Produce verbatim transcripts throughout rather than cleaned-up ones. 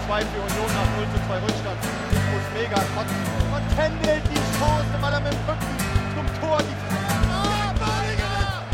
zwei für Union nach null zu zwei Rückstand. Ich muss mega kotzen. Und Kendall die Chance, weil er mit dem Rücken zum Tor die Ah, Balinger!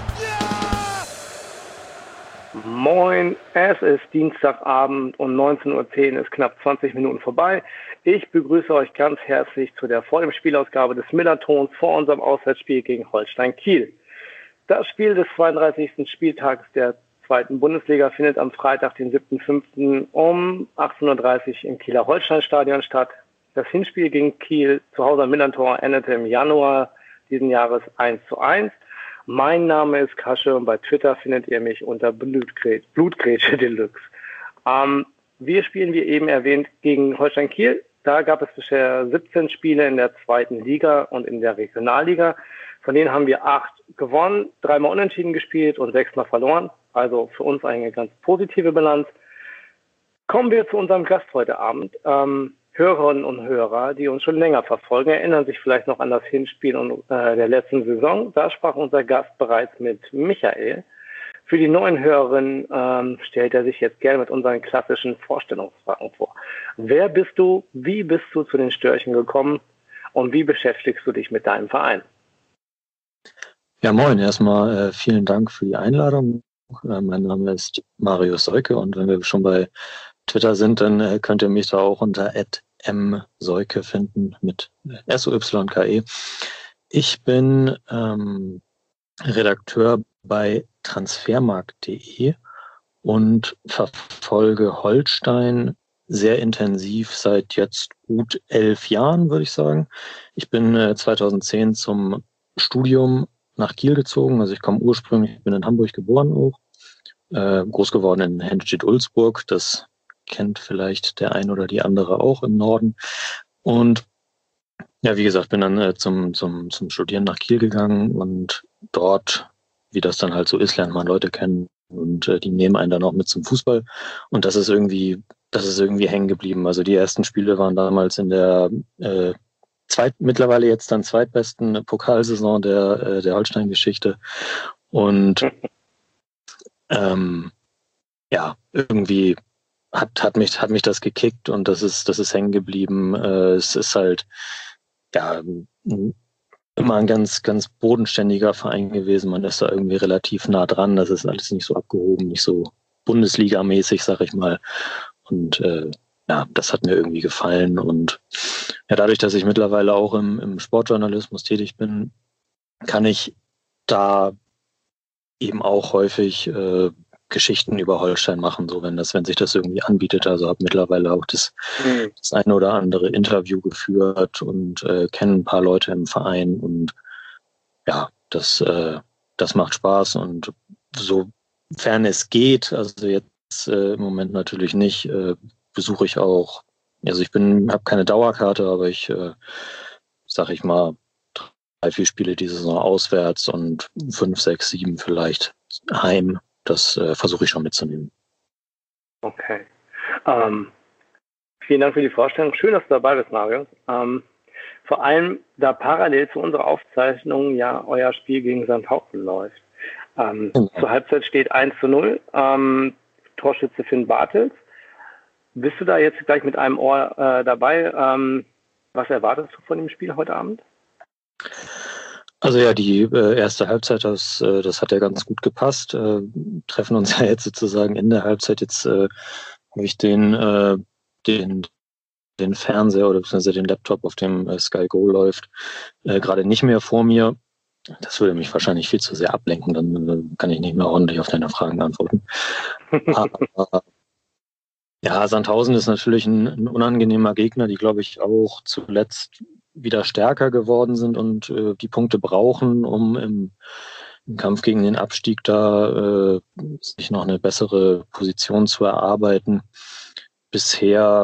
Ja! Moin, es ist Dienstagabend und neunzehn Uhr zehn ist knapp zwanzig Minuten vorbei. Ich begrüße euch ganz herzlich zu der vor dem Spielausgabe des Millertons vor unserem Auswärtsspiel gegen Holstein Kiel. Das Spiel des zweiunddreißigsten Spieltags der zweiten Bundesliga findet am Freitag, den siebten fünften um achtzehn Uhr dreißig im Kieler Holstein-Stadion statt. Das Hinspiel gegen Kiel zu Hause am Millantor endete im Januar diesen Jahres eins zu eins. Mein Name ist Kasche und bei Twitter findet ihr mich unter Blutgrätsche, Blutgrätsche Deluxe. Ähm, wir spielen, wie eben erwähnt, gegen Holstein Kiel. Da gab es bisher siebzehn Spiele in der zweiten Liga und in der Regionalliga. Von denen haben wir acht gewonnen, dreimal unentschieden gespielt und sechsmal verloren. Also für uns eine ganz positive Bilanz. Kommen wir zu unserem Gast heute Abend. Ähm, Hörerinnen und Hörer, die uns schon länger verfolgen, erinnern sich vielleicht noch an das Hinspiel und, äh, der letzten Saison. Da sprach unser Gast bereits mit Michael. Für die neuen Hörerinnen ähm, stellt er sich jetzt gerne mit unseren klassischen Vorstellungsfragen vor. Wer bist du? Wie bist du zu den Störchen gekommen? Und wie beschäftigst du dich mit deinem Verein? Ja, moin. Erstmal äh, vielen Dank für die Einladung. Äh, mein Name ist Marius Seuke und wenn wir schon bei Twitter sind, dann äh, könnt ihr mich da auch unter at m seuke finden mit S O Y K E. Ich bin ähm, Redakteur bei transfermarkt punkt de und verfolge Holstein sehr intensiv seit jetzt gut elf Jahren, würde ich sagen. Ich bin äh, zweitausendzehn zum Studium nach Kiel gezogen. Also ich komme ursprünglich, ich bin in Hamburg geboren auch, äh, groß geworden in Henstedt-Ulzburg. Das kennt vielleicht der ein oder die andere auch im Norden. Und ja, wie gesagt, bin dann äh, zum, zum, zum Studieren nach Kiel gegangen und dort, wie das dann halt so ist, lernt man Leute kennen und äh, die nehmen einen dann auch mit zum Fußball. Und das ist irgendwie, das ist irgendwie hängen geblieben. Also die ersten Spiele waren damals in der äh, zweit, mittlerweile jetzt dann zweitbesten Pokalsaison der, äh, der Holstein-Geschichte. Und ähm, ja, irgendwie hat, hat mich, hat mich das gekickt und das ist, das ist hängen geblieben. Äh, es ist halt, ja, immer ein ganz, ganz bodenständiger Verein gewesen. Man ist da irgendwie relativ nah dran. Das ist alles nicht so abgehoben, nicht so Bundesliga-mäßig, sag ich mal. Und äh, ja, das hat mir irgendwie gefallen. Und ja, dadurch, dass ich mittlerweile auch im, im Sportjournalismus tätig bin, kann ich da eben auch häufig äh, Geschichten über Holstein machen, so wenn das, wenn sich das irgendwie anbietet. Also habe mittlerweile auch das, mhm. das eine oder andere Interview geführt und äh, kenne ein paar Leute im Verein und ja, das, äh, das macht Spaß und sofern es geht, also jetzt äh, im Moment natürlich nicht, äh, besuche ich auch, also ich bin, habe keine Dauerkarte, aber ich, äh, sag ich mal, drei, vier Spiele diese Saison auswärts und fünf, sechs, sieben vielleicht heim. Das äh, versuche ich schon mitzunehmen. Okay. Ähm, vielen Dank für die Vorstellung. Schön, dass du dabei bist, Marius. Ähm, vor allem, da parallel zu unserer Aufzeichnung ja euer Spiel gegen Sandhausen läuft. Ähm, genau. Zur Halbzeit steht eins zu null. Ähm, Torschütze Finn Bartels. Bist du da jetzt gleich mit einem Ohr äh, dabei? Ähm, was erwartest du von dem Spiel heute Abend? Also ja, die äh, erste Halbzeit, das, äh, das hat ja ganz gut gepasst. Äh, treffen uns ja jetzt sozusagen in der Halbzeit. Jetzt äh, habe ich den, äh, den, den Fernseher oder beziehungsweise den Laptop, auf dem äh, Sky Go läuft, äh, gerade nicht mehr vor mir. Das würde mich wahrscheinlich viel zu sehr ablenken, dann äh, kann ich nicht mehr ordentlich auf deine Fragen antworten. Aber ja, Sandhausen ist natürlich ein, ein unangenehmer Gegner, die, glaube ich, auch zuletzt wieder stärker geworden sind und äh, die Punkte brauchen, um im, im Kampf gegen den Abstieg da äh, sich noch eine bessere Position zu erarbeiten. Bisher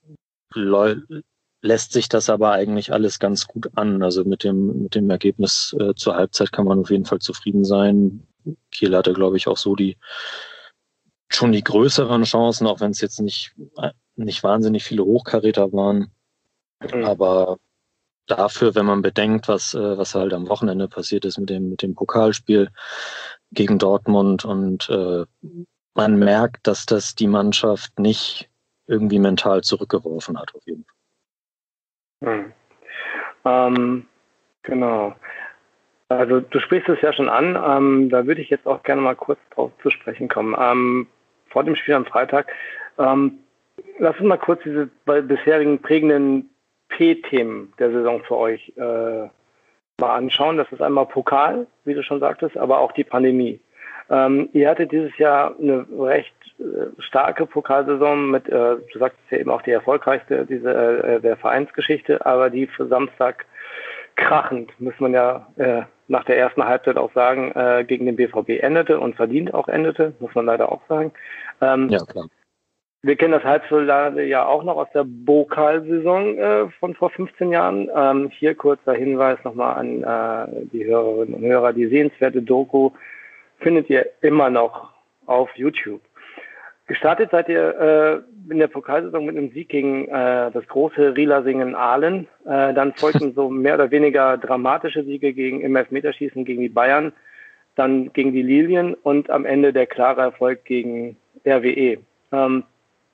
lässt sich das aber eigentlich alles ganz gut an. Also mit dem mit dem Ergebnis äh, zur Halbzeit kann man auf jeden Fall zufrieden sein. Kiel hatte, glaube ich, auch so die schon die größeren Chancen, auch wenn es jetzt nicht nicht wahnsinnig viele Hochkaräter waren. Mhm. Aber dafür, wenn man bedenkt, was was halt am Wochenende passiert ist mit dem mit dem Pokalspiel gegen Dortmund und äh, man merkt, dass das die Mannschaft nicht irgendwie mental zurückgeworfen hat, auf jeden Fall. Hm. Ähm, genau. Also du sprichst es ja schon an, ähm, da würde ich jetzt auch gerne mal kurz drauf zu sprechen kommen. Ähm, vor dem Spiel am Freitag, ähm, lass uns mal kurz diese bisherigen prägenden P-Themen der Saison für euch äh, mal anschauen. Das ist einmal Pokal, wie du schon sagtest, aber auch die Pandemie. Ähm, ihr hattet dieses Jahr eine recht äh, starke Pokalsaison mit, äh, du sagtest ja eben auch die erfolgreichste diese, äh, der Vereinsgeschichte, aber die für Samstag krachend, muss man ja äh, nach der ersten Halbzeit auch sagen, äh, gegen den B V B endete und verdient auch endete, muss man leider auch sagen. Ähm, ja, klar. Wir kennen das Halbfinale ja auch noch aus der Pokalsaison äh, von vor fünfzehn Jahren. Ähm, hier kurzer Hinweis nochmal an äh, die Hörerinnen und Hörer. Die sehenswerte Doku findet ihr immer noch auf YouTube. Gestartet seid ihr äh, in der Pokalsaison mit einem Sieg gegen äh, das große Rielasingen Aalen. Äh, dann folgten so mehr oder weniger dramatische Siege gegen im Elfmeterschießen gegen die Bayern, dann gegen die Lilien und am Ende der klare Erfolg gegen R W E. Ähm,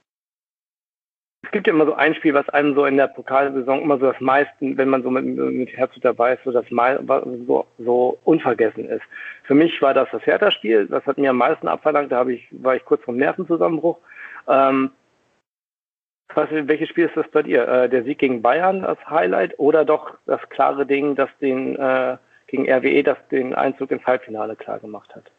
Es gibt ja immer so ein Spiel, was einem so in der Pokalsaison immer so das meisten, wenn man so mit, mit Herzblut dabei ist, so das so, so unvergessen ist. Für mich war das das Hertha-Spiel, das hat mir am meisten abverlangt, da habe ich, war ich kurz vom Nervenzusammenbruch. Ähm, was, welches Spiel ist das bei dir? Äh, der Sieg gegen Bayern als Highlight oder doch das klare Ding, das den äh, gegen R W E, das den Einzug ins Halbfinale klar gemacht hat?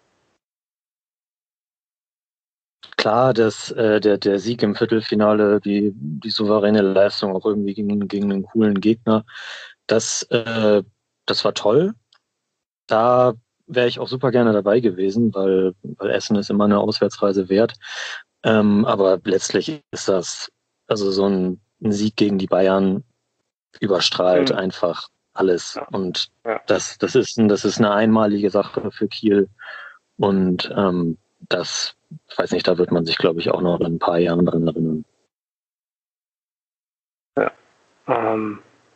Klar, dass äh, der, der Sieg im Viertelfinale, die, die souveräne Leistung auch irgendwie gegen, gegen einen coolen Gegner, das, äh, das war toll. Da wäre ich auch super gerne dabei gewesen, weil, weil Essen ist immer eine Auswärtsreise wert. Ähm, aber letztlich ist das, also so ein, ein Sieg gegen die Bayern überstrahlt mhm. einfach alles. Ja. Und ja. das, das ist, das ist eine einmalige Sache für Kiel. Und ähm, das, ich weiß nicht, da wird man sich, glaube ich, auch noch in ein paar Jahren dran erinnern. Ja. Ähm,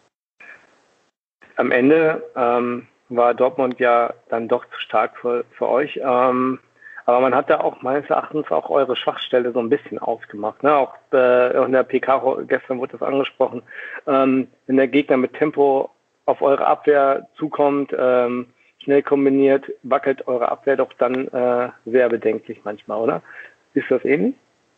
am Ende ähm, war Dortmund ja dann doch zu stark für, für euch. Ähm, aber man hat da auch meines Erachtens auch eure Schwachstelle so ein bisschen ausgemacht. Ne? Auch äh, in der P K gestern wurde das angesprochen. Ähm, wenn der Gegner mit Tempo auf eure Abwehr zukommt, ähm, schnell kombiniert, wackelt eure Abwehr doch dann äh, sehr bedenklich manchmal, oder? Ist das ähnlich?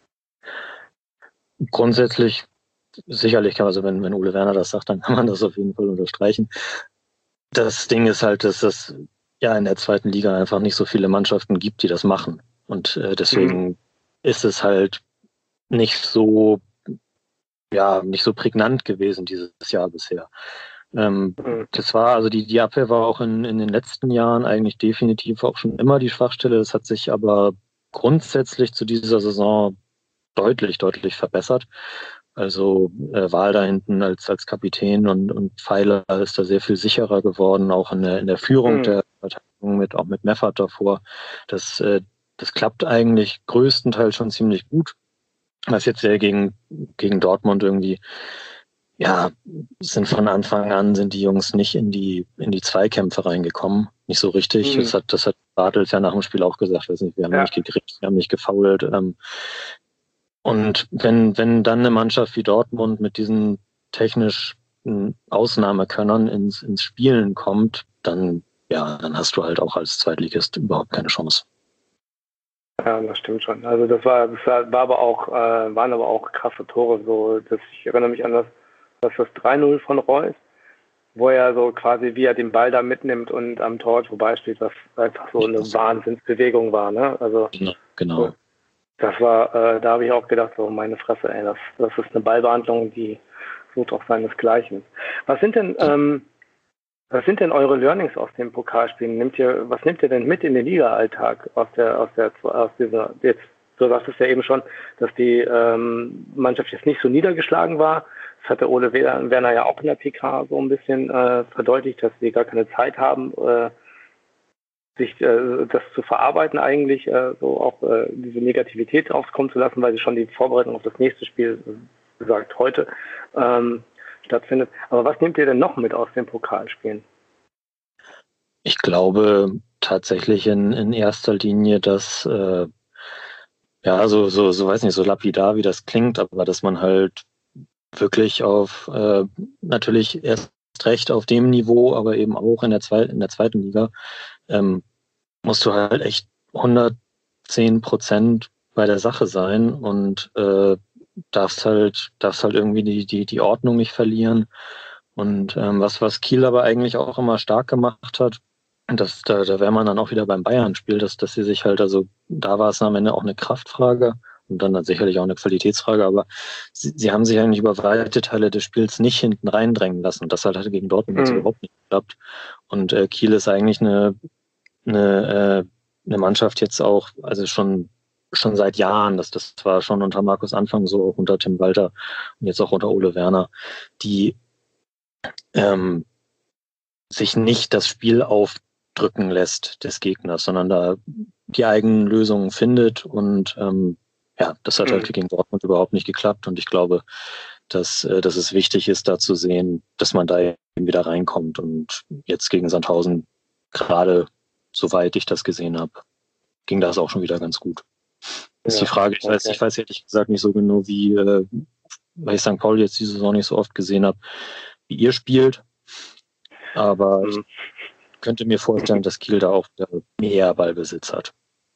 Grundsätzlich sicherlich, also wenn, wenn Ole Werner das sagt, dann kann man das auf jeden Fall unterstreichen. Das Ding ist halt, dass es ja in der zweiten Liga einfach nicht so viele Mannschaften gibt, die das machen. Und äh, deswegen mhm. ist es halt nicht so, ja, nicht so prägnant gewesen dieses Jahr bisher. Ähm, mhm. Das war, also die, die Abwehr war auch in, in den letzten Jahren eigentlich definitiv auch schon immer die Schwachstelle. Das hat sich aber grundsätzlich zu dieser Saison deutlich, deutlich verbessert. Also äh, Wahl da hinten als als Kapitän und und Pfeiler ist da sehr viel sicherer geworden, auch in der in der Führung mhm. der Verteidigung mit auch mit Meffert davor. Das äh, das klappt eigentlich größtenteils schon ziemlich gut. Was jetzt ja gegen gegen Dortmund irgendwie, ja, sind von Anfang an sind die Jungs nicht in die in die Zweikämpfe reingekommen, nicht so richtig. Mhm. Das hat das hat Bartels ja nach dem Spiel auch gesagt, weiß nicht, wir haben ja. nicht gekriegt, wir haben nicht gefoult. Ähm, Und wenn, wenn dann eine Mannschaft wie Dortmund mit diesen technisch Ausnahmekönnern ins, ins Spielen kommt, dann, ja, dann hast du halt auch als Zweitligist überhaupt keine Chance. Ja, das stimmt schon. Also das war, das war aber auch, äh, waren aber auch krasse Tore. So, dass ich erinnere mich an das, das, das drei null von Reus, wo er so quasi, wie er den Ball da mitnimmt und am Tor vorbeisteht, was einfach so eine Wahnsinnsbewegung war, ne? Also genau. genau. So. Das war, äh, da habe ich auch gedacht, so meine Fresse, ey, das, das ist eine Ballbehandlung, die sucht auch seinesgleichen. Was sind denn, ähm, was sind denn eure Learnings aus dem Pokalspielen? Nimmt ihr, was nehmt ihr denn mit in den Liga-Alltag aus der, aus der, aus dieser, jetzt, du sagtest ja eben schon, dass die ähm, Mannschaft jetzt nicht so niedergeschlagen war. Das hatte Ole Werner ja auch in der P K so ein bisschen äh, verdeutlicht, dass sie gar keine Zeit haben, äh, sich äh, das zu verarbeiten eigentlich, äh, so auch äh, diese Negativität aufkommen zu lassen, weil sie schon die Vorbereitung auf das nächste Spiel, wie gesagt, heute ähm, stattfindet. Aber was nehmt ihr denn noch mit aus den Pokalspielen? Ich glaube tatsächlich in, in erster Linie, dass äh, Ja, so, so, so weiß nicht, so lapidar, wie das klingt, aber dass man halt wirklich auf, äh, natürlich erst recht auf dem Niveau, aber eben auch in der zweiten, in der zweiten Liga, ähm, musst du halt echt hundertzehn Prozent bei der Sache sein und äh, darfst halt, darfst halt irgendwie die, die, die Ordnung nicht verlieren. Und ähm, was, was Kiel aber eigentlich auch immer stark gemacht hat, das, da, da wäre man dann auch wieder beim Bayern-Spiel, dass, dass sie sich halt, also da war es am Ende auch eine Kraftfrage und dann sicherlich auch eine Qualitätsfrage, aber sie, sie haben sich eigentlich über weite Teile des Spiels nicht hinten reindrängen lassen. Das halt, hat gegen Dortmund jetzt Mhm. überhaupt nicht geklappt. Und äh, Kiel ist eigentlich eine, eine, äh, eine Mannschaft jetzt auch, also schon schon seit Jahren, das, das war schon unter Markus Anfang so, auch unter Tim Walter und jetzt auch unter Ole Werner, die ähm, sich nicht das Spiel aufdrücken lässt des Gegners, sondern da die eigenen Lösungen findet und ähm, ja, das hat halt Mhm. gegen Dortmund überhaupt nicht geklappt und ich glaube, dass, äh, dass es wichtig ist, da zu sehen, dass man da eben wieder reinkommt und jetzt gegen Sandhausen, gerade soweit ich das gesehen habe, ging das auch schon wieder ganz gut. Ist die Ja, Frage, ich weiß, okay. ich weiß ehrlich gesagt nicht so genau, wie, äh, weil ich Sankt Pauli jetzt diese Saison nicht so oft gesehen habe, wie ihr spielt. Aber ich Mhm. könnte mir vorstellen, dass Kiel da auch mehr Ballbesitz hat.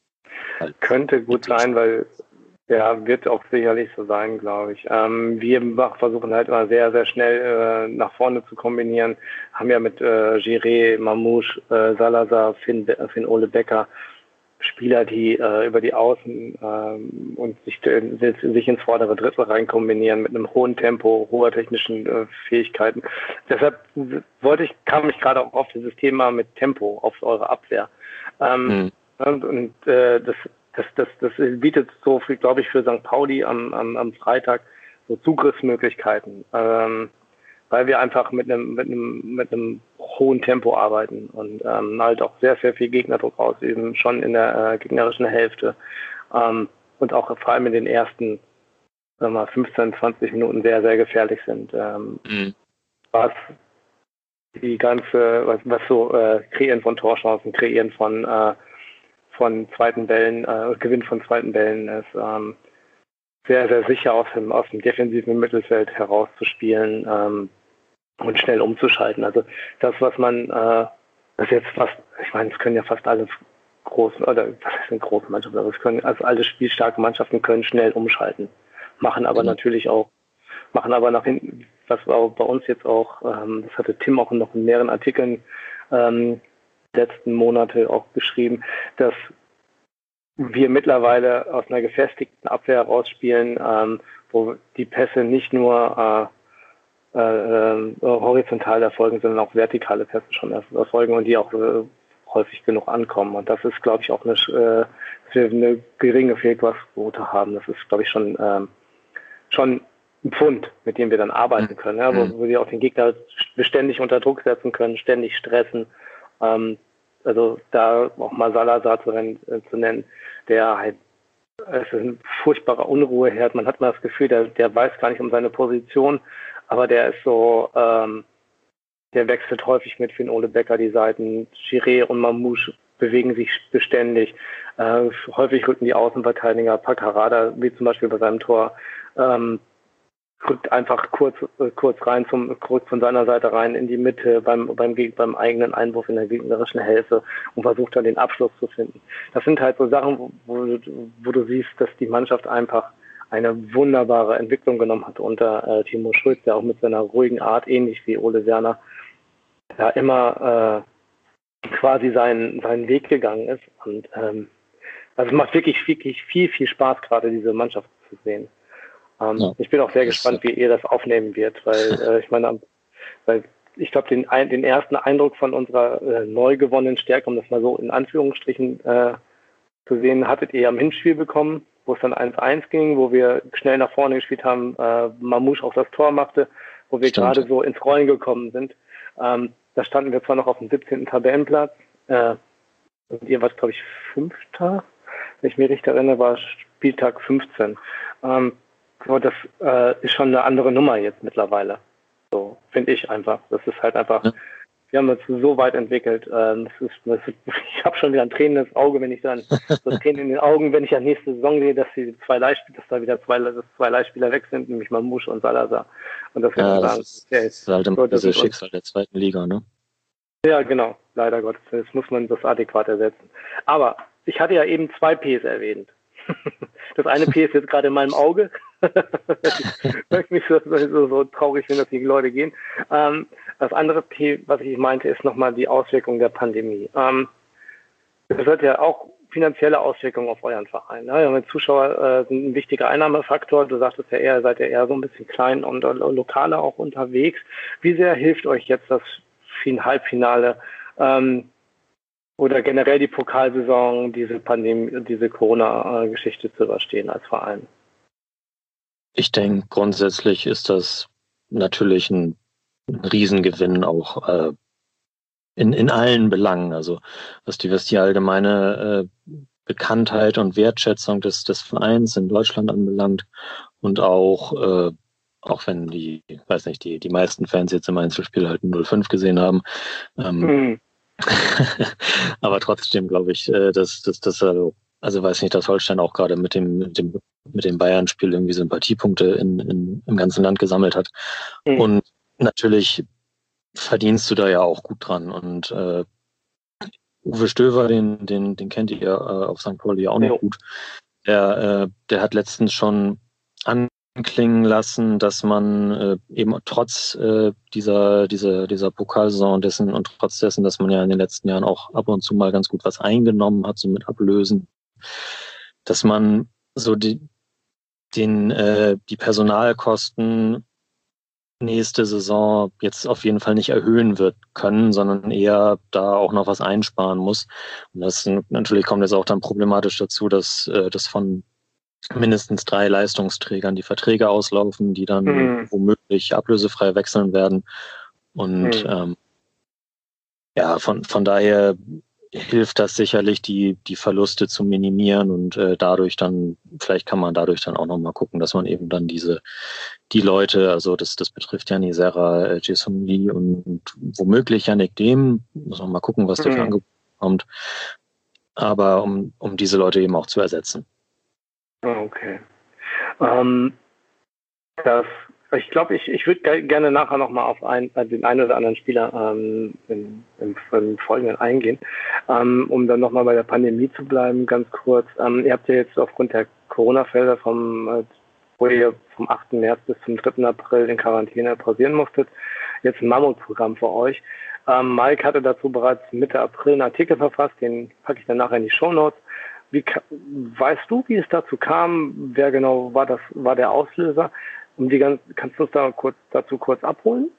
Könnte gut sein, weil ja, wird auch sicherlich so sein, glaube ich. Ähm, wir versuchen halt immer sehr, sehr schnell äh, nach vorne zu kombinieren. Haben ja mit äh, Giré, Mamouche, äh, Salazar, Finn, Finn Ole Becker Spieler, die äh, über die Außen ähm, und sich, äh, sich ins vordere Drittel reinkombinieren mit einem hohen Tempo, hoher technischen äh, Fähigkeiten. Deshalb wollte ich, kam ich gerade auch auf dieses Thema mit Tempo, auf eure Abwehr. Ähm, Mhm. Und, und äh, das, das, das, das bietet so viel, glaube ich, für Sankt Pauli am, am, am Freitag so Zugriffsmöglichkeiten, ähm, weil wir einfach mit einem, mit einem, mit einem hohen Tempo arbeiten und ähm, halt auch sehr, sehr viel Gegnerdruck ausüben, schon in der äh, gegnerischen Hälfte ähm, und auch vor allem in den ersten sagen wir mal, fünfzehn, zwanzig Minuten sehr, sehr gefährlich sind. Ähm, Mhm. was die ganze, was, was so äh, Kreieren von Torchancen, Kreieren von äh, von zweiten Bällen, äh, Gewinn von zweiten Bällen ist ähm, sehr, sehr sicher aus dem, aus dem defensiven Mittelfeld herauszuspielen ähm, und schnell umzuschalten. Also das, was man, äh, das jetzt fast, ich meine, es können ja fast alle großen, oder was heißt denn große Mannschaften, aber es können, also alle spielstarke Mannschaften können schnell umschalten, machen aber Genau. natürlich auch, machen aber nach hinten, was auch bei uns jetzt auch, ähm, das hatte Tim auch noch in mehreren Artikeln ähm, letzten Monate auch beschrieben, dass wir mittlerweile aus einer gefestigten Abwehr rausspielen, ähm, wo die Pässe nicht nur äh, äh, horizontal erfolgen, sondern auch vertikale Pässe schon erfolgen und die auch äh, häufig genug ankommen. Und das ist, glaube ich, auch eine, äh, dass wir eine geringe Fehlpassquote haben. Das ist, glaube ich, schon, ähm, schon ein Pfund, mit dem wir dann arbeiten können, ja, wo, wo wir auch den Gegner beständig unter Druck setzen können, ständig stressen. Ähm, also da auch mal Salazar zu, äh, zu nennen, der halt, es ist ein furchtbarer Unruheherd. Man hat mal das Gefühl, der, der weiß gar nicht um seine Position, aber der ist so, ähm, der wechselt häufig mit Finn Ole Becker die Seiten. Giré und Mamouche bewegen sich beständig. Äh, häufig rücken die Außenverteidiger, Paccarada, wie zum Beispiel bei seinem Tor, ähm, rückt einfach kurz, äh, kurz rein, zum, kurz von seiner Seite rein in die Mitte beim, beim, beim eigenen Einwurf in der gegnerischen Hälfte und versucht dann den Abschluss zu finden. Das sind halt so Sachen, wo, wo, wo du siehst, dass die Mannschaft einfach eine wunderbare Entwicklung genommen hat unter äh, Timo Schulz, der auch mit seiner ruhigen Art, ähnlich wie Ole Werner, da immer äh, quasi seinen, seinen Weg gegangen ist. Und ähm, also es macht wirklich, wirklich viel, viel Spaß, gerade diese Mannschaft zu sehen. Ähm, Ja, ich bin auch sehr das, gespannt, wie ihr das aufnehmen wird, weil äh, ich meine, weil ich glaube, den, den ersten Eindruck von unserer äh, neu gewonnenen Stärke, um das mal so in Anführungsstrichen äh, zu sehen, hattet ihr am Hinspiel bekommen, wo es dann eins eins ging, wo wir schnell nach vorne gespielt haben, äh, Mamouche auch das Tor machte, wo wir gerade so ins Rollen gekommen sind. Ähm, da standen wir zwar noch auf dem siebzehnten Tabellenplatz, äh, und ihr wart, glaube ich, Fünfter, wenn ich mich richtig erinnere, war Spieltag fünfzehn. Ähm, so, das äh, ist schon eine andere Nummer jetzt mittlerweile. So, finde ich einfach. Das ist halt einfach, Ja. wir haben uns so weit entwickelt. Ähm, das ist, das ist, ich habe schon wieder ein tränendes Auge, wenn ich dann so Tränen in den Augen, wenn ich an nächste Saison sehe, dass die zwei Leihspieler, dass da wieder zwei, dass zwei Leihspieler weg sind, nämlich Mamouche und Salazar. Und das Ja, wir das sagen, ist, okay, das ist halt immer gut, das dieses ist uns- Schicksal der zweiten Liga, ne? ja, genau, leider Gottes. Jetzt muss man das adäquat ersetzen. Aber ich hatte ja eben zwei Ps erwähnt. Das eine P ist jetzt gerade in meinem Auge. Das ist nicht so, so, so traurig, wenn das die Leute gehen. Ähm, das andere P, was ich meinte, ist nochmal die Auswirkung der Pandemie. Ähm, das hat ja auch finanzielle Auswirkungen auf euren Verein. Ne? Ja, Zuschauer äh, sind ein wichtiger Einnahmefaktor. Du sagtest ja eher, seid ihr eher so ein bisschen klein und äh, lokaler auch unterwegs. Wie sehr hilft euch jetzt das Halbfinale ähm, oder generell die Pokalsaison, diese Pandemie, diese Corona-Geschichte zu überstehen als Verein? Ich denke, grundsätzlich ist das natürlich ein, ein Riesengewinn auch äh, in, in allen Belangen. Also was die, was die allgemeine äh, Bekanntheit und Wertschätzung des, des Vereins in Deutschland anbelangt und auch, äh, auch wenn die, weiß nicht, die, die meisten Fans jetzt im Einzelspiel halt null fünf gesehen haben, ähm, Mhm. aber trotzdem glaube ich, äh, dass, dass, dass also, also weiß nicht, dass Holstein auch gerade mit dem, mit dem, mit dem Bayern-Spiel irgendwie Sympathiepunkte in, in, im ganzen Land gesammelt hat. Mhm. Und natürlich verdienst du da ja auch gut dran. Und äh, Uwe Stöver, den, den, den kennt ihr äh, auf Sankt Pauli auch noch Jo. gut. Der, äh, der hat letztens schon anklingen lassen, dass man äh, eben trotz äh, dieser, dieser, dieser Pokalsaison und dessen und trotz dessen, dass man ja in den letzten Jahren auch ab und zu mal ganz gut was eingenommen hat, so mit Ablösen, dass man so die, den, äh, die Personalkosten nächste Saison jetzt auf jeden Fall nicht erhöhen wird können, sondern eher da auch noch was einsparen muss. Und das natürlich kommt jetzt auch dann problematisch dazu, dass äh, das von mindestens drei Leistungsträgern die Verträge auslaufen, die dann Mhm. womöglich ablösefrei wechseln werden. Und Mhm. ähm, ja, von, von daher hilft das sicherlich, die, die Verluste zu minimieren und äh, dadurch dann, vielleicht kann man dadurch dann auch nochmal gucken, dass man eben dann diese, die Leute, also das, das betrifft Janni Serra, äh, Jason Lee und, und womöglich Yannick Dehm, muss man mal gucken, was der für Mhm. Angebot kommt, aber um, um diese Leute eben auch zu ersetzen. Okay. Ähm, das, ich glaube, ich, ich würde ge- gerne nachher nochmal auf ein, äh, den einen oder anderen Spieler ähm, im, im, im Folgenden eingehen, ähm, um dann nochmal bei der Pandemie zu bleiben, ganz kurz. Ähm, ihr habt ja jetzt aufgrund der Corona-Fälle vom, äh, wo ihr vom achten März bis zum dritten April in Quarantäne pausieren musstet, jetzt ein Mammutprogramm für euch. Ähm, Mike hatte dazu bereits Mitte April einen Artikel verfasst, den packe ich dann nachher in die Shownotes. Wie, weißt du, wie es dazu kam? Wer genau war das, war der Auslöser? Um die ganz, kannst du uns da kurz, dazu kurz abholen?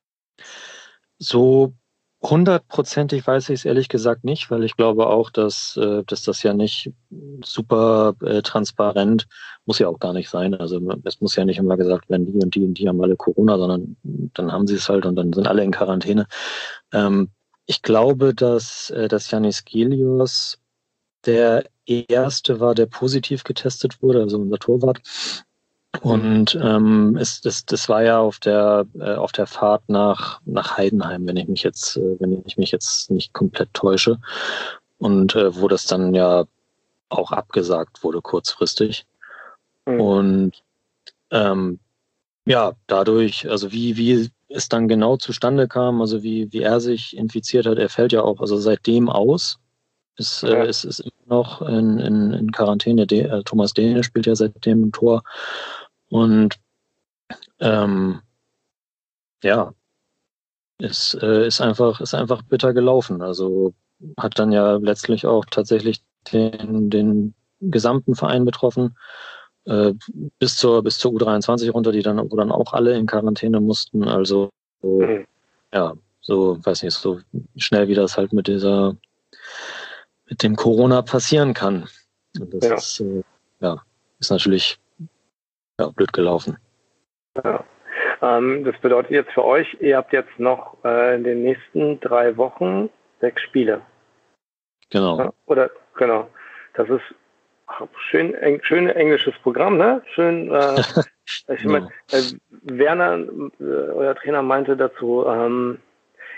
So hundertprozentig weiß ich es ehrlich gesagt nicht, weil ich glaube auch, dass, äh, dass das ja nicht super äh, transparent, muss ja auch gar nicht sein. Also es muss ja nicht immer gesagt werden, die und die und die haben alle Corona, sondern dann haben sie es halt und dann sind alle in Quarantäne. Ähm, ich glaube, dass, äh, dass Yannis Gelios der erste war, der positiv getestet wurde, also unser Torwart. Und ähm, es, das, das war ja auf der äh, auf der Fahrt nach nach Heidenheim, wenn ich mich jetzt äh, wenn ich mich jetzt nicht komplett täusche, und äh, wo das dann ja auch abgesagt wurde kurzfristig. Mhm. Und ähm, ja, dadurch, also wie wie es dann genau zustande kam, also wie wie er sich infiziert hat, er fällt ja auch also seitdem aus. Ist, Ja. äh, ist, ist immer noch in, in, in Quarantäne. De, äh, Thomas Dehne spielt ja seitdem im Tor. Und ähm, ja, es äh, ist einfach, ist einfach bitter gelaufen. Also hat dann ja letztlich auch tatsächlich den, den gesamten Verein betroffen, äh, bis zur, bis zur U dreiundzwanzig runter, die dann, wo dann auch alle in Quarantäne mussten. Also so, Mhm. ja, so, weiß nicht, so schnell wie das halt mit dieser, mit dem Corona passieren kann. Und das Ja. ist, äh, ja, ist natürlich ja, blöd gelaufen. Ja. Ähm, das bedeutet jetzt für euch, ihr habt jetzt noch äh, in den nächsten drei Wochen sechs Spiele. Genau. Ja? Oder genau. Das ist ach, schön, eng, schön englisches Programm, ne? Schön. Äh, ich Genau. mein, äh, Werner, äh, euer Trainer, meinte dazu, ähm,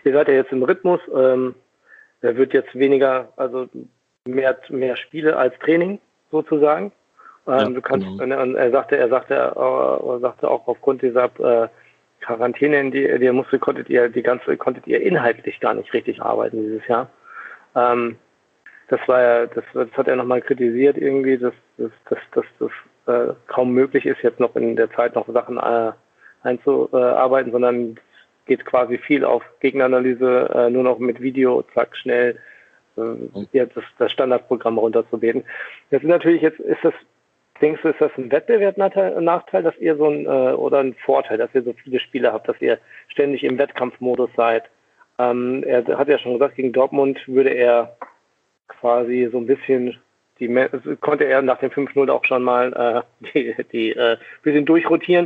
ihr seid ja jetzt im Rhythmus, ähm, er wird jetzt weniger, also mehr, mehr Spiele als Training sozusagen. Ähm, Ja, du kannst, genau. und er sagte, er sagte, er sagte auch aufgrund dieser äh, Quarantäne, in die ihr musstet, konntet ihr die ganze, konntet ihr inhaltlich gar nicht richtig arbeiten dieses Jahr. Ähm, das war ja, das, das hat er nochmal kritisiert irgendwie, dass das, das, das, das äh, kaum möglich ist, jetzt noch in der Zeit noch Sachen äh, einzuarbeiten, sondern es geht quasi viel auf Gegneranalyse, äh, nur noch mit Video, zack, schnell äh, jetzt das, das Standardprogramm runterzubeten. Jetzt ist natürlich jetzt, ist das, denkst du, ist das ein Wettbewerbsnachteil, dass ihr so ein, äh, oder ein Vorteil, dass ihr so viele Spiele habt, dass ihr ständig im Wettkampfmodus seid? Ähm, er hat ja schon gesagt, gegen Dortmund würde er quasi so ein bisschen, die konnte er nach dem fünf null auch schon mal äh, die, die äh, bisschen durchrotieren.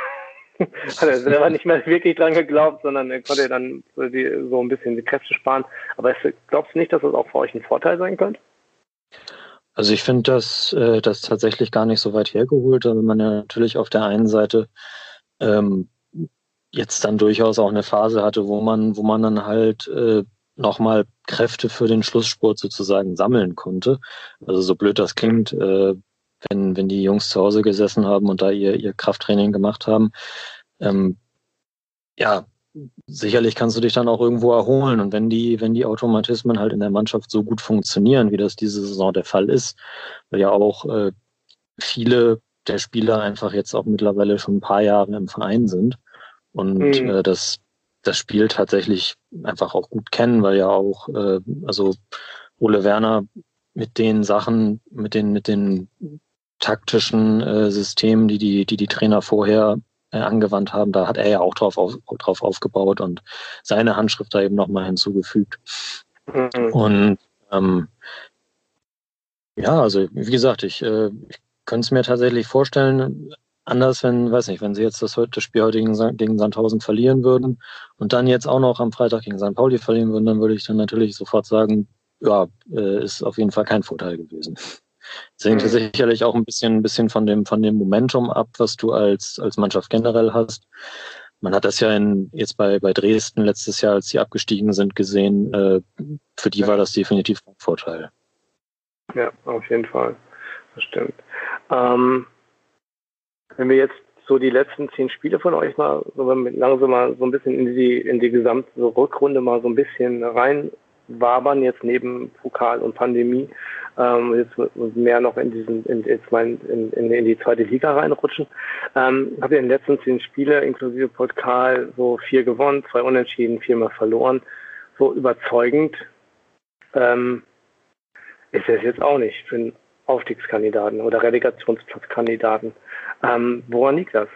Hat er selber nicht mehr wirklich dran geglaubt, sondern er konnte dann so, die, so ein bisschen die Kräfte sparen. Aber es, glaubst du nicht, dass das auch für euch ein Vorteil sein könnte? Also ich finde das, äh, das tatsächlich gar nicht so weit hergeholt, weil man ja natürlich auf der einen Seite ähm, jetzt dann durchaus auch eine Phase hatte, wo man, wo man dann halt äh, nochmal Kräfte für den Schlussspurt sozusagen sammeln konnte. Also so blöd das klingt, äh, wenn, wenn die Jungs zu Hause gesessen haben und da ihr, ihr Krafttraining gemacht haben. Ähm, ja, sicherlich kannst du dich dann auch irgendwo erholen. Und wenn die, wenn die Automatismen halt in der Mannschaft so gut funktionieren, wie das diese Saison der Fall ist, weil ja auch äh, viele der Spieler einfach jetzt auch mittlerweile schon ein paar Jahre im Verein sind und Mhm. äh, das, das Spiel tatsächlich einfach auch gut kennen, weil ja auch, äh, also Ole Werner mit den Sachen, mit den, mit den taktischen äh, Systemen, die die, die die Trainer vorher äh, angewandt haben, da hat er ja auch drauf, auf, drauf aufgebaut und seine Handschrift da eben nochmal hinzugefügt. Mhm. Und ähm, ja, also wie gesagt, ich, äh, ich könnte es mir tatsächlich vorstellen, anders, wenn, weiß nicht, wenn sie jetzt das, das Spiel heute gegen, gegen Sandhausen verlieren würden und dann jetzt auch noch am Freitag gegen Sankt Pauli verlieren würden, dann würde ich dann natürlich sofort sagen, ja, äh, ist auf jeden Fall kein Vorteil gewesen. Das hängt Mhm. sicherlich auch ein bisschen, ein bisschen von dem, von dem Momentum ab, was du als, als Mannschaft generell hast. Man hat das ja in, jetzt bei, bei Dresden letztes Jahr, als sie abgestiegen sind, gesehen. Äh, für die Ja. war das definitiv ein Vorteil. Ja, auf jeden Fall. Das stimmt. Ähm, wenn wir jetzt so die letzten zehn Spiele von euch mal, so langsam mal so ein bisschen in die, in die gesamte so Rückrunde mal so ein bisschen reinwabern, jetzt neben Pokal und Pandemie, ähm, jetzt mehr noch in diesen, in, jetzt mal in, in, in die zweite Liga reinrutschen. Ähm, habt ihr in den letzten zehn Spiele inklusive Pokal so vier gewonnen, zwei unentschieden, viermal verloren, so überzeugend. Ähm, ist es jetzt auch nicht für einen Aufstiegskandidaten oder Relegationsplatzkandidaten. Ähm, woran liegt das?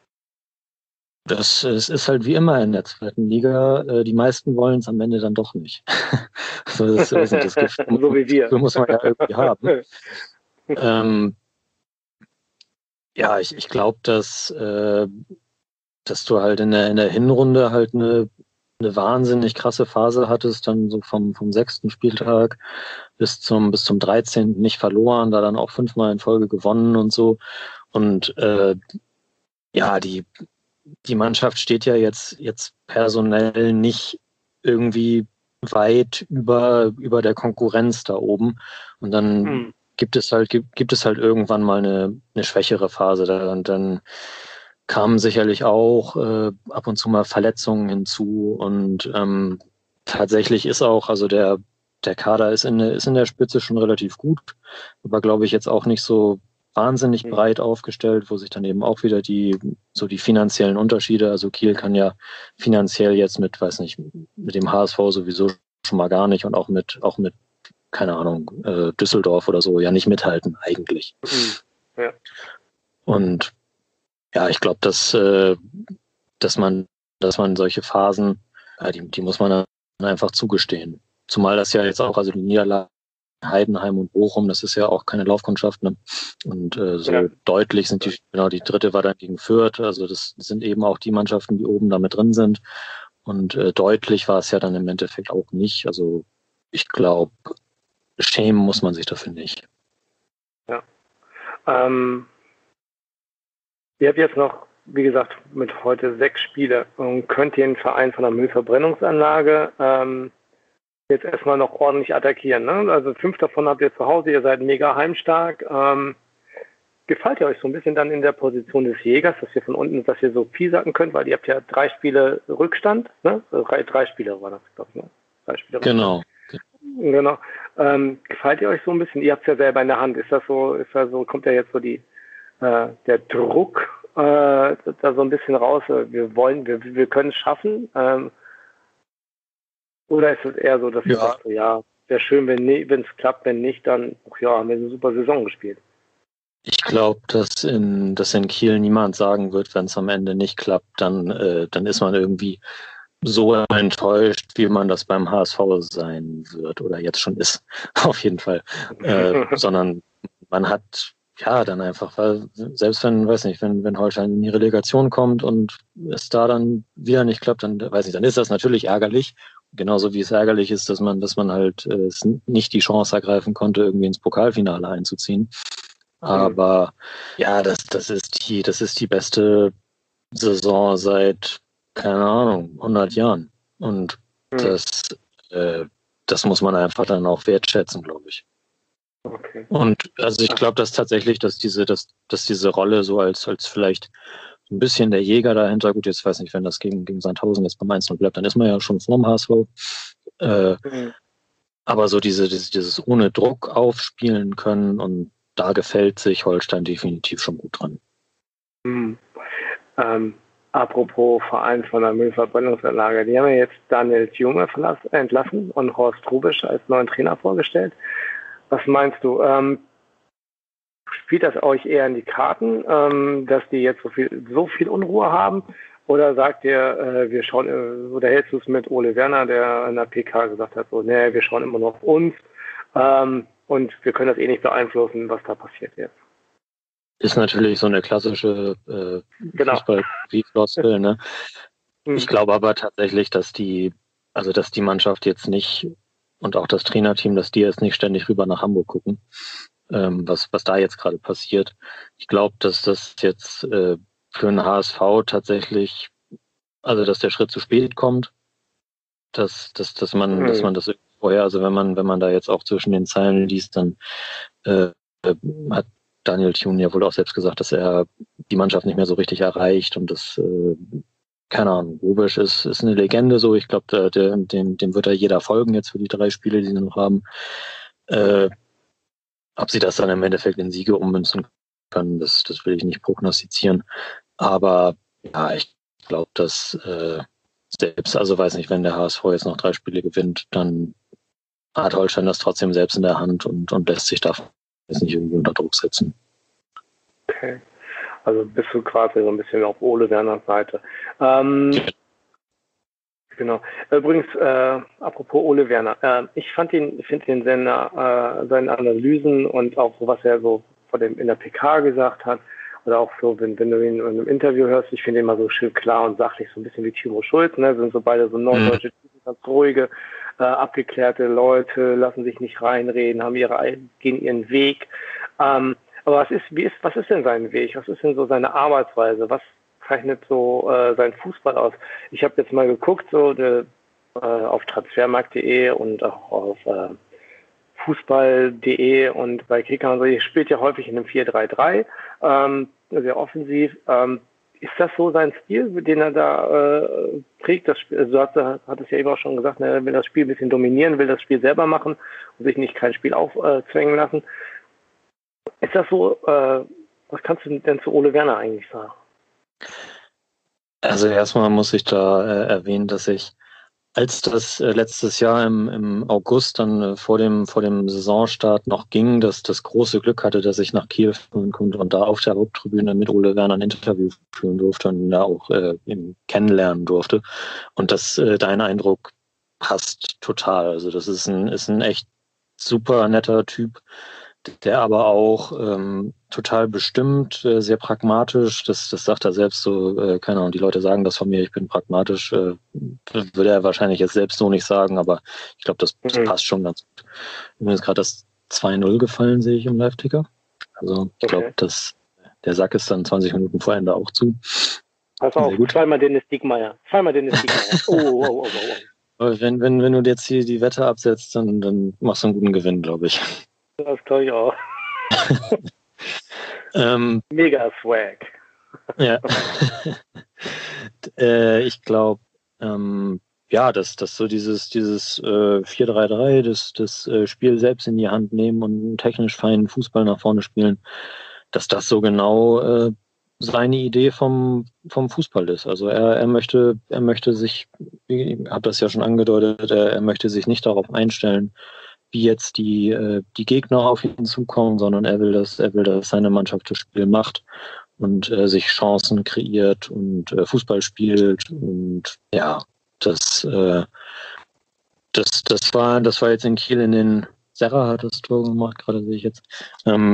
Das, es ist halt wie immer in der zweiten Liga. Äh, die meisten wollen es am Ende dann doch nicht. Also das, das, das Gefühl, so wie wir. muss man ja irgendwie haben. ähm, ja, ich, ich glaube, dass, äh, dass du halt in der, in der Hinrunde halt eine, eine wahnsinnig krasse Phase hattest, dann so vom, vom sechsten Spieltag bis zum, bis zum dreizehnten nicht verloren, da dann auch fünfmal in Folge gewonnen und so. Und äh, ja, die, die Mannschaft steht ja jetzt, jetzt personell nicht irgendwie weit über, über der Konkurrenz da oben. Und dann Hm. gibt es halt, gibt, gibt es halt irgendwann mal eine, eine schwächere Phase da. Und dann kamen sicherlich auch äh, ab und zu mal Verletzungen hinzu. Und ähm, tatsächlich ist auch, also der, der Kader ist in, der, ist in der Spitze schon relativ gut, aber glaube ich jetzt auch nicht so wahnsinnig Hm. breit aufgestellt, wo sich dann eben auch wieder die, so die finanziellen Unterschiede, also Kiel kann ja finanziell jetzt mit, weiß nicht, mit dem H S V sowieso schon mal gar nicht und auch mit, auch mit, keine Ahnung, äh, Düsseldorf oder so ja nicht mithalten eigentlich. Hm. Ja. Und ja, ich glaube, dass, äh, dass man, dass man solche Phasen, äh, die, die muss man dann einfach zugestehen. Zumal das ja jetzt auch, also die Niederlage Heidenheim und Bochum, das ist ja auch keine Laufkundschaft, ne? Und äh, so Ja. deutlich sind die, genau, die dritte war dann gegen Fürth, also das sind eben auch die Mannschaften, die oben da mit drin sind. Und äh, deutlich war es ja dann im Endeffekt auch nicht. Also ich glaube, schämen muss man sich dafür nicht. Ja. Ähm, ihr habt jetzt noch wie gesagt, mit heute sechs Spiele und könnt den Verein von der Müllverbrennungsanlage ähm, jetzt erstmal noch ordentlich attackieren. Ne? Also fünf davon habt ihr zu Hause, ihr seid mega heimstark. Ähm, gefällt ihr euch so ein bisschen dann in der Position des Jägers, dass ihr von unten, dass ihr so viel sagen könnt, weil ihr habt ja drei Spiele Rückstand, ne? Drei, drei Spiele war das, glaube ich, ne? Drei Spiele Genau. Genau. Ähm, gefällt ihr euch so ein bisschen? Ihr habt es ja selber in der Hand. Ist das so, ist das so, kommt ja jetzt so die, äh, der Druck äh, da so ein bisschen raus? Wir wollen, wir, wir können es schaffen? Ähm, oder ist es eher so, dass ihr Ja. sagt, so, ja, wäre schön, wenn es klappt, wenn nicht, dann, ach ja, haben wir eine super Saison gespielt. Ich glaube, dass in, dass in Kiel niemand sagen wird, wenn es am Ende nicht klappt, dann, äh, dann ist man irgendwie so enttäuscht, wie man das beim H S V sein wird oder jetzt schon ist, auf jeden Fall. Äh, sondern man hat ja dann einfach, weil selbst wenn, weiß nicht, wenn, wenn Holstein in die Relegation kommt und es da dann wieder nicht klappt, dann weiß ich, dann ist das natürlich ärgerlich. Genauso wie es ärgerlich ist, dass man, dass man halt äh, nicht die Chance ergreifen konnte, irgendwie ins Pokalfinale einzuziehen. Aber ja, das, das ist die, das ist die beste Saison seit, keine Ahnung, hundert Jahren. Und Hm. das, äh, das muss man einfach dann auch wertschätzen, glaube ich. Okay. Und also ich glaube, dass tatsächlich, dass diese, dass, dass diese Rolle so als, als vielleicht ein bisschen der Jäger dahinter, gut, jetzt weiß nicht, wenn das gegen, gegen Sandhausen jetzt beim eins null bleibt, dann ist man ja schon vorm H S V. Äh, Mhm. aber so diese, dieses, dieses ohne Druck aufspielen können, und da gefällt sich Holstein definitiv schon gut dran. Mhm. Ähm, apropos Verein von der Müllverbrennungsanlage, die haben ja jetzt Daniel Thiume entlassen und Horst Rubisch als neuen Trainer vorgestellt. Was meinst du? Ähm, spielt das euch eher in die Karten, ähm, dass die jetzt so viel, so viel Unruhe haben? Oder sagt ihr, äh, wir schauen, äh, oder hältst du es mit Ole Werner, der in der P K gesagt hat, so, nee, wir schauen immer nur auf uns ähm, und wir können das eh nicht beeinflussen, was da passiert jetzt? Ist natürlich so eine klassische äh, Genau. Fußball-Floskel, ne? Mhm. Ich glaube aber tatsächlich, dass die, also dass die Mannschaft jetzt nicht und auch das Trainerteam, dass die jetzt nicht ständig rüber nach Hamburg gucken, ähm, was, was da jetzt gerade passiert. Ich glaube, dass das jetzt äh, für den H S V tatsächlich, also dass der Schritt zu spät kommt, dass, dass, dass man, Mhm. dass man das vorher, also wenn man, wenn man da jetzt auch zwischen den Zeilen liest, dann äh, hat Daniel Thiume ja wohl auch selbst gesagt, dass er die Mannschaft nicht mehr so richtig erreicht und das, äh, keine Ahnung, Rubisch ist, ist eine Legende so. Ich glaube, der, der, dem, dem wird da jeder folgen jetzt für die drei Spiele, die sie noch haben. Äh, ob sie das dann im Endeffekt in Siege ummünzen können, das, das will ich nicht prognostizieren. Aber ja, ich glaube, dass äh, selbst, also weiß nicht, wenn der H S V jetzt noch drei Spiele gewinnt, dann hat Holstein das trotzdem selbst in der Hand und, und lässt sich davon jetzt nicht irgendwie unter Druck setzen. Okay. Also bist du quasi so ein bisschen auf Ole Werners Seite. Ähm, Ja. Genau. Übrigens, äh, apropos Ole Werner, äh, ich fand ihn, finde den seine, äh, seine Analysen und auch so, was er so vor dem in der P K gesagt hat, oder auch so, wenn, wenn du ihn in einem Interview hörst, ich finde ihn immer so schön klar und sachlich, so ein bisschen wie Timo Schulz, ne, sind so beide so norddeutsche, mhm. ganz ruhige, äh, abgeklärte Leute, lassen sich nicht reinreden, haben ihre, gehen ihren Weg. Ähm, aber was ist, wie ist, was ist denn sein Weg? Was ist denn so seine Arbeitsweise? Was zeichnet so äh, seinen Fußball aus? Ich habe jetzt mal geguckt, so de, äh, auf transfermarkt punkt de und auch auf äh, fußball punkt de und bei Kicker und so. Ihr spielt ja häufig in einem vier drei drei, ähm, sehr offensiv. Ähm, ist das so sein Stil, den er da äh, prägt? Das Spiel, also du hast, hat es ja eben auch schon gesagt, er will das Spiel ein bisschen dominieren, will das Spiel selber machen und sich nicht kein Spiel aufzwängen lassen. Ist das so, äh, was kannst du denn zu Ole Werner eigentlich sagen? Also erstmal muss ich da äh, erwähnen, dass ich, als das äh, letztes Jahr im, im August dann äh, vor dem vor dem Saisonstart noch ging, dass das große Glück hatte, dass ich nach Kiel fahren konnte und da auf der Haupttribüne mit Ole Werner ein Interview führen durfte und ihn da auch äh, ihn kennenlernen durfte. Und das, äh, dein Eindruck passt total. Also das ist ein ist ein echt super netter Typ, der aber auch ähm, total bestimmt, äh, sehr pragmatisch, das, das sagt er selbst so, äh, keine Ahnung, die Leute sagen das von mir, ich bin pragmatisch, äh, würde er wahrscheinlich jetzt selbst so nicht sagen, aber ich glaube, das, das Mhm. passt schon ganz gut. Mir ist gerade das zwei null gefallen, sehe ich im Live-Ticker. Also ich glaube, Okay. das der Sack ist dann zwanzig Minuten vor Ende auch zu. Pass auf, zweimal Dennis Diekmeyer. Zweimal Dennis Diekmeyer. Oh, oh, oh, oh, oh. Aber wenn, wenn, wenn du jetzt hier die Wette absetzt, dann, dann machst du einen guten Gewinn, glaube ich. Das glaube ich auch. ähm, Mega Swag. Ja. äh, ich glaube, ähm, ja, dass, dass so dieses, dieses äh, vier drei drei, das, das äh, Spiel selbst in die Hand nehmen und technisch feinen Fußball nach vorne spielen, dass das so genau äh, seine Idee vom, vom Fußball ist. Also er, er möchte, er möchte sich, ich habe das ja schon angedeutet, er, er möchte sich nicht darauf einstellen, wie jetzt die, äh, die Gegner auf ihn zukommen, sondern er will, dass, er will, dass seine Mannschaft das Spiel macht und äh, sich Chancen kreiert und äh, Fußball spielt. Und ja, das, äh, das, das war, das war jetzt in Kiel in den Serra hat das Tor gemacht, gerade sehe ich jetzt. Ähm,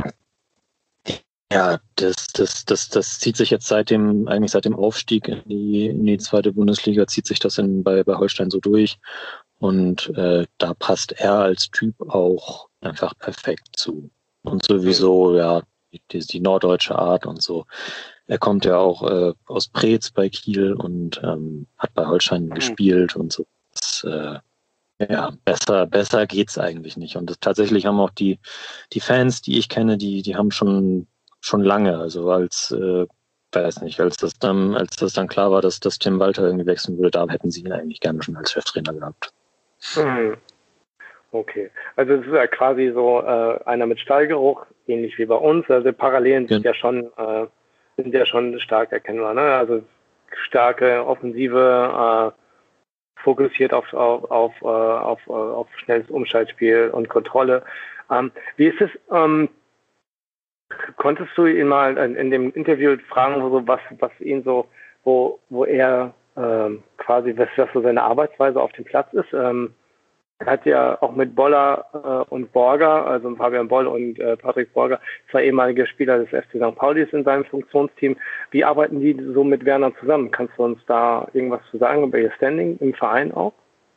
ja, das, das, das, das zieht sich jetzt seit dem, eigentlich seit dem Aufstieg in die, in die zweite Bundesliga, zieht sich das in, bei, bei Holstein so durch. Und äh, da passt er als Typ auch einfach perfekt zu. Und sowieso, ja, die, die norddeutsche Art und so. Er kommt ja auch äh, aus Preetz bei Kiel und ähm, hat bei Holstein mhm. gespielt und so. Das, äh, ja, besser, besser geht's eigentlich nicht. Und das, tatsächlich haben auch die, die Fans, die ich kenne, die, die haben schon, schon lange, also als, äh, weiß nicht, als das dann, als das dann klar war, dass, dass Tim Walter irgendwie wechseln würde, da hätten sie ihn eigentlich gerne schon als Cheftrainer gehabt. Mhm. Okay, also es ist ja quasi so äh, einer mit Stallgeruch, ähnlich wie bei uns. Also Parallelen sind ja schon, äh, sind ja schon stark erkennbar, ne? Also starke Offensive, äh, fokussiert auf auf auf, äh, auf äh, auf schnelles Umschaltspiel und Kontrolle. Ähm, wie ist es? Ähm, konntest du ihn mal in, in dem Interview fragen, wo so was was ihn so, wo wo er ähm, quasi was, was so seine Arbeitsweise auf dem Platz ist? Ähm, Er hat ja auch mit Boller äh, und Borger, also Fabian Boll und äh, Patrick Borger, zwei ehemalige Spieler des F C Sankt Paulis in seinem Funktionsteam. Wie arbeiten die so mit Werner zusammen? Kannst du uns da irgendwas zu sagen über ihr Standing im Verein auch?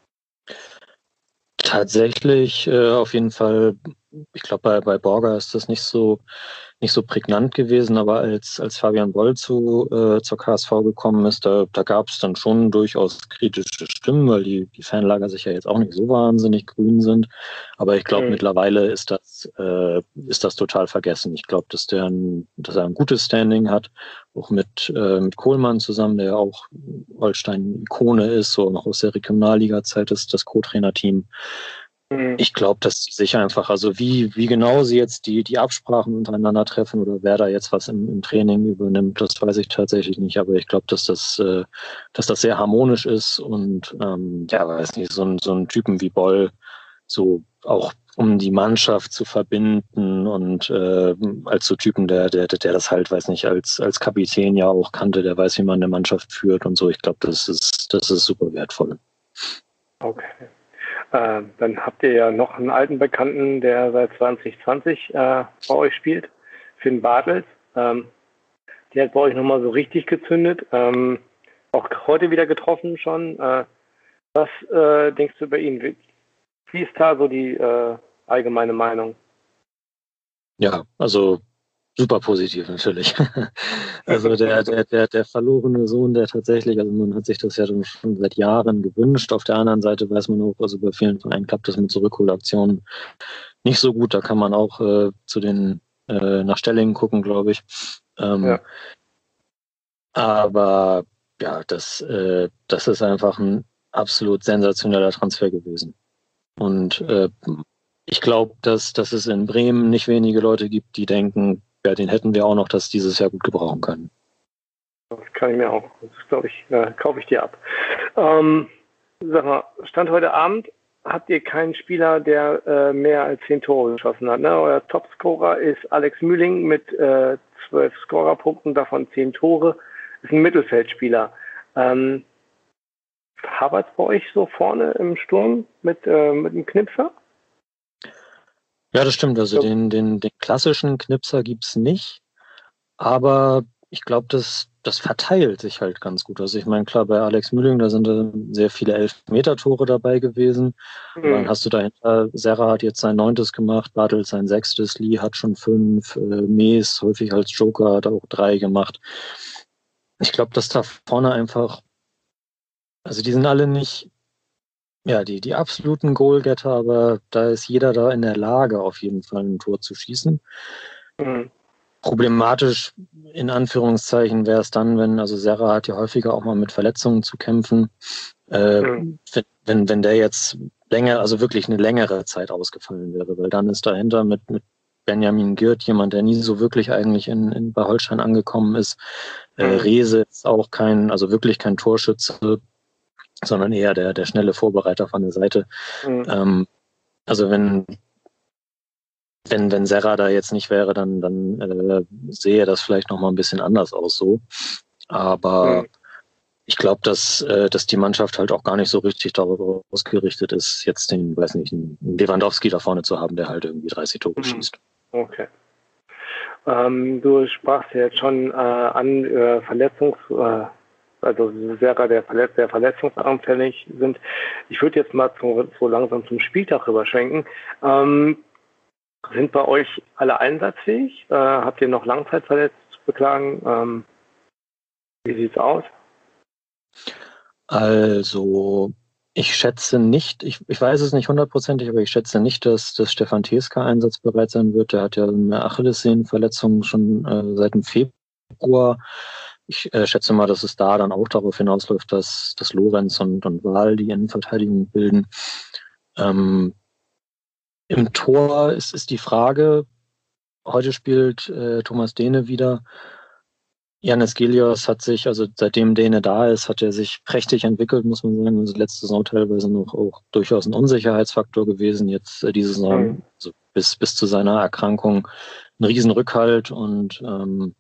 Tatsächlich äh, auf jeden Fall, ich glaube bei, bei Borger ist das nicht so nicht so prägnant gewesen, aber als als Fabian Boll zu äh, zur K S V gekommen ist, da, da gab es dann schon durchaus kritische Stimmen, weil die, die Fanlager sich ja jetzt auch nicht so wahnsinnig grün sind. Aber ich glaube, mhm. mittlerweile ist das äh, ist das total vergessen. Ich glaube, dass der ein, dass er ein gutes Standing hat, auch mit äh, mit Kohlmann zusammen, der ja auch Holstein-Ikone ist, so noch aus der Regionalliga-Zeit ist das Co-Trainer-Team. Ich glaube, dass sie sich einfach, also wie wie genau sie jetzt die die Absprachen untereinander treffen oder wer da jetzt was im, im Training übernimmt, das weiß ich tatsächlich nicht. Aber ich glaube, dass das äh, dass das sehr harmonisch ist und ähm, ja, weiß nicht, so ein so ein Typen wie Boll, so auch um die Mannschaft zu verbinden und äh, als so Typen, der der der das halt, weiß nicht, als als Kapitän ja auch kannte, der weiß, wie man eine Mannschaft führt und so. Ich glaube, das ist das ist super wertvoll. Okay. Äh, dann habt ihr ja noch einen alten Bekannten, der seit zwanzig zwanzig äh, bei euch spielt, Finn Bartels. Ähm, der hat bei euch nochmal so richtig gezündet. Ähm, auch heute wieder getroffen schon. Äh, was äh, denkst du über ihn? Wie, wie ist da so die äh, allgemeine Meinung? Ja, also super positiv natürlich. Also der, der, der, der verlorene Sohn, der tatsächlich, also man hat sich das ja schon seit Jahren gewünscht. Auf der anderen Seite weiß man auch, also bei vielen Vereinen klappt das mit Zurückholaktionen nicht so gut. Da kann man auch äh, zu den äh, nach Stellingen gucken, glaube ich. Ähm, ja. Aber ja, das, äh, das ist einfach ein absolut sensationeller Transfer gewesen. Und äh, ich glaube, dass, dass es in Bremen nicht wenige Leute gibt, die denken, ja, den hätten wir auch noch das dieses Jahr gut gebrauchen können. Das kann ich mir auch. Das glaube ich, äh, kaufe ich dir ab. Ähm, sag mal, Stand heute Abend habt ihr keinen Spieler, der äh, mehr als zehn Tore geschossen hat. Ne? Euer Topscorer ist Alex Mühling mit äh, zwölf Scorerpunkten, davon zehn Tore. Ist ein Mittelfeldspieler. Ähm, Havertz bei euch so vorne im Sturm mit, äh, mit einem Knipser? Ja, das stimmt. Also den, den, den klassischen Knipser gibt's nicht. Aber ich glaube, dass das verteilt sich halt ganz gut. Also ich meine, klar, bei Alex Mühling, da sind äh, sehr viele Elfmeter-Tore dabei gewesen. Mhm. Und dann hast du dahinter, Serra hat jetzt sein neuntes gemacht, Bartels sein sechstes, Lee hat schon fünf, äh, Mees häufig als Joker hat auch drei gemacht. Ich glaube, dass da vorne einfach, also die sind alle nicht, ja, die, die absoluten Goalgetter, aber da ist jeder da in der Lage, auf jeden Fall ein Tor zu schießen. Mhm. Problematisch in Anführungszeichen wäre es dann, wenn, also Serra hat ja häufiger auch mal mit Verletzungen zu kämpfen, äh, mhm. wenn, wenn der jetzt länger, also wirklich eine längere Zeit ausgefallen wäre, weil dann ist dahinter mit, mit Benjamin Girt jemand, der nie so wirklich eigentlich in, in bei Holstein angekommen ist. Mhm. Äh, Rehse ist auch kein, also wirklich kein Torschütze, sondern eher der, der schnelle Vorbereiter von der Seite. Mhm. Ähm, also wenn Wenn, wenn Serra da jetzt nicht wäre, dann, dann äh, sehe das vielleicht noch mal ein bisschen anders aus so. Aber mhm. ich glaube, dass, äh, dass die Mannschaft halt auch gar nicht so richtig darauf ausgerichtet ist, jetzt den, weiß nicht, einen Lewandowski da vorne zu haben, der halt irgendwie dreißig Tore mhm. schießt. Okay. Ähm, du sprachst ja jetzt schon äh, an äh, Verletzungs... Äh also Serra, der, Verletz, der verletzungsanfällig sind. Ich würde jetzt mal so, so langsam zum Spieltag rüberschwenken. Ähm, Sind bei euch alle einsatzfähig? Äh, habt ihr noch Langzeitverletzt zu beklagen? Ähm, wie sieht's aus? Also ich schätze nicht, ich, ich weiß es nicht hundertprozentig, aber ich schätze nicht, dass, dass Stefan Teska einsatzbereit sein wird. Der hat ja eine Achillessehnenverletzung schon äh, seit dem Februar. Ich äh, schätze mal, dass es da dann auch darauf hinausläuft, dass, dass Lorenz und, und Wahl die Innenverteidigung bilden. Ähm, Im Tor ist, ist die Frage, heute spielt äh, Thomas Dehne wieder. Janis Gelios hat sich, also seitdem Dehne da ist, hat er sich prächtig entwickelt, muss man sagen. Also letzte Saison teilweise noch auch durchaus ein Unsicherheitsfaktor gewesen. Jetzt äh, diese Saison, mhm. also bis, bis zu seiner Erkrankung, ein Riesenrückhalt und ähm,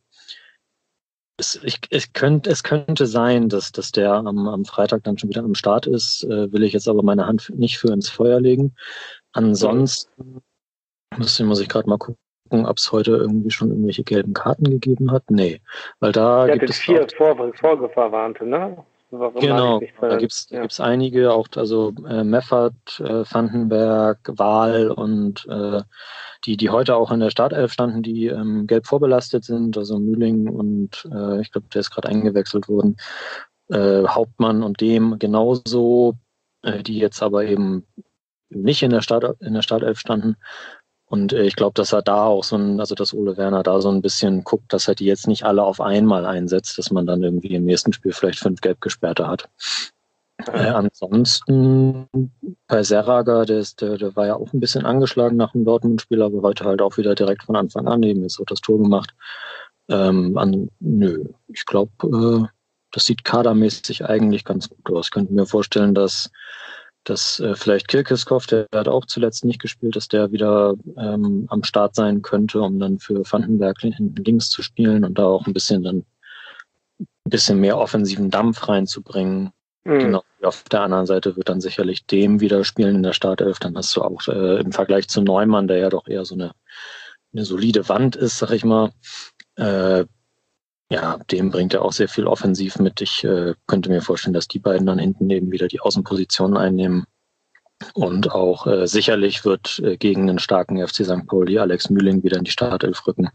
Es, ich, es, könnte, es könnte sein, dass, dass der am, am Freitag dann schon wieder am Start ist, äh, will ich jetzt aber meine Hand nicht für ins Feuer legen. Ansonsten muss, muss ich gerade mal gucken, ob es heute irgendwie schon irgendwelche gelben Karten gegeben hat. Nee, weil da ja, gibt es vier Vor- Vorgefahrwarnte, ne? Warum genau, da gibt's da ja. gibt's einige, auch also äh, Meffert, äh, Vandenberg, Wahl und äh, die, die heute auch in der Startelf standen, die ähm, gelb vorbelastet sind, also Mühling und äh, ich glaube, der ist gerade eingewechselt worden, äh, Hauptmann und dem genauso, äh, die jetzt aber eben nicht in der Start in der Startelf standen. Und äh, ich glaube, dass er da auch so ein, also dass Ole Werner da so ein bisschen guckt, dass er die jetzt nicht alle auf einmal einsetzt, dass man dann irgendwie im nächsten Spiel vielleicht fünf Gelbgesperrte hat. Äh, ansonsten bei Serraga, der, ist, der, der war ja auch ein bisschen angeschlagen nach dem Dortmund-Spiel, aber heute halt auch wieder direkt von Anfang an eben jetzt auch das Tor gemacht. Ähm, an, nö, ich glaube, äh, das sieht kadermäßig eigentlich ganz gut aus. Ich könnte mir vorstellen, dass dass äh, vielleicht Kirkiskov, der hat auch zuletzt nicht gespielt, dass der wieder ähm, am Start sein könnte, um dann für Vandenberg hinten links zu spielen und da auch ein bisschen dann ein bisschen mehr offensiven Dampf reinzubringen. Mhm. Genau. Auf der anderen Seite wird dann sicherlich dem wieder spielen in der Startelf. Dann hast du auch äh, im Vergleich zu Neumann, der ja doch eher so eine, eine solide Wand ist, sag ich mal, äh, ja, dem bringt er auch sehr viel offensiv mit. Ich äh, könnte mir vorstellen, dass die beiden dann hinten eben wieder die Außenpositionen einnehmen. Und auch äh, sicherlich wird äh, gegen einen starken F C Sankt Pauli Alex Mühling wieder in die Startelf rücken.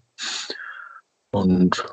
Und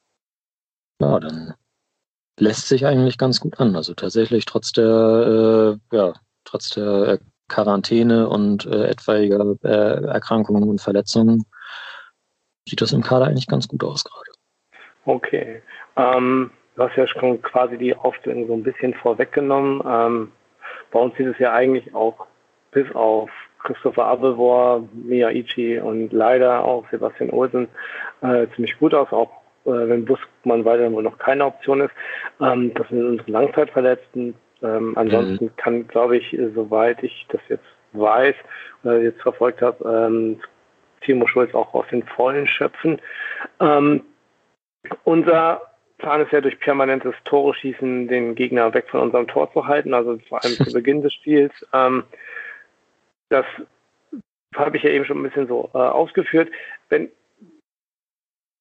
ja, dann lässt sich eigentlich ganz gut an. Also tatsächlich trotz der, äh, ja, trotz der Quarantäne und äh, etwaiger äh, Erkrankungen und Verletzungen sieht das im Kader eigentlich ganz gut aus gerade. Okay. Ähm, du hast ja schon quasi die Aufstellung so ein bisschen vorweggenommen. Ähm, bei uns sieht es ja eigentlich auch bis auf Christopher Abelbohr, Miyaichi und leider auch Sebastian Olsen äh, ziemlich gut aus, auch äh, wenn Buskmann weiterhin wohl noch keine Option ist. Ähm, das sind unsere Langzeitverletzten. Ähm, ansonsten mhm. kann, glaube ich, soweit ich das jetzt weiß oder jetzt verfolgt habe, ähm, Timo Schulz auch aus den Vollen schöpfen. Ähm, Unser Plan ist ja durch permanentes Tore schießen, den Gegner weg von unserem Tor zu halten, also vor allem zu Beginn des Spiels. Ähm, das habe ich ja eben schon ein bisschen so äh, ausgeführt. Wenn